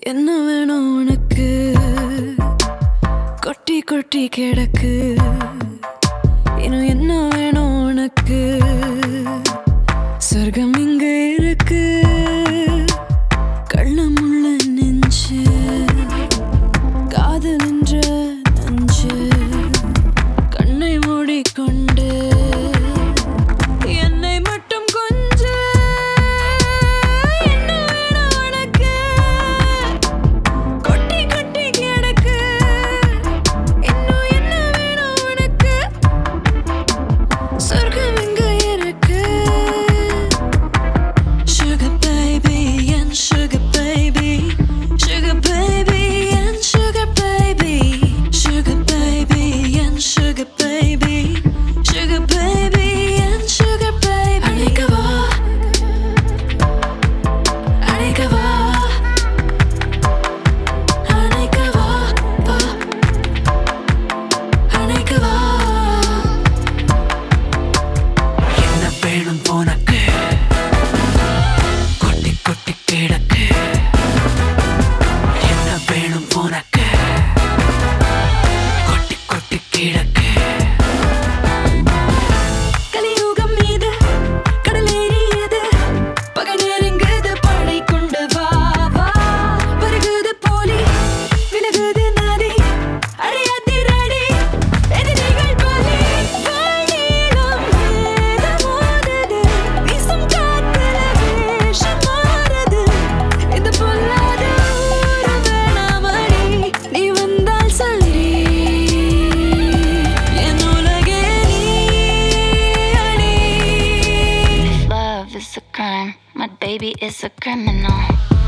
என்ன வேணும் உனக்கு? கொட்டி கொட்டி கிடக்கு. இன்னும் என்ன வேணும் உனக்கு? சொர்க்கம் இங்க இருக்கு. கள்ளமுள்ள நெஞ்சு, காதல் என்ற நஞ்சு, கண்ணை மூடிக்கொண்டு என்னை மட்டும் கொஞ்சு. என்ன வேணும் உனக்கு? கொட்டி கொட்டி கிடக்கு. இன்னும் என்ன வேணும் உனக்கு? சொர்க்கம் இங்க இருக்கு. Sugar baby and sugar baby, sugar baby and sugar baby, sugar baby and sugar baby, sugar baby and sugar baby. அணைக்கவா அணைக்கவா அணைக்கவா வா அணைக்கவா. என்ன வேணும் உனக்கு? கொட்டி கொட்டி கிடக்கு. என்ன வேணும் உனக்கு? கொட்டி கொட்டி கிடக்கு. கலியுகம் மீது கடலேறியது, பகல் நெருங்குது, படை கொண்டு வா வா. வருகுது போலி, விலகுது நதி, அடையாதிரடி, எதிரிகள் பலி. வானீளம் வேதமோதுது, வீசும் காத்துல வேஷம் மாறுது. இது பொல்லாத ஊரு வேணாமடி, நீ வந்தால் சரி. என் உலகே நீ அடி. Love is a crime, my baby is a criminal.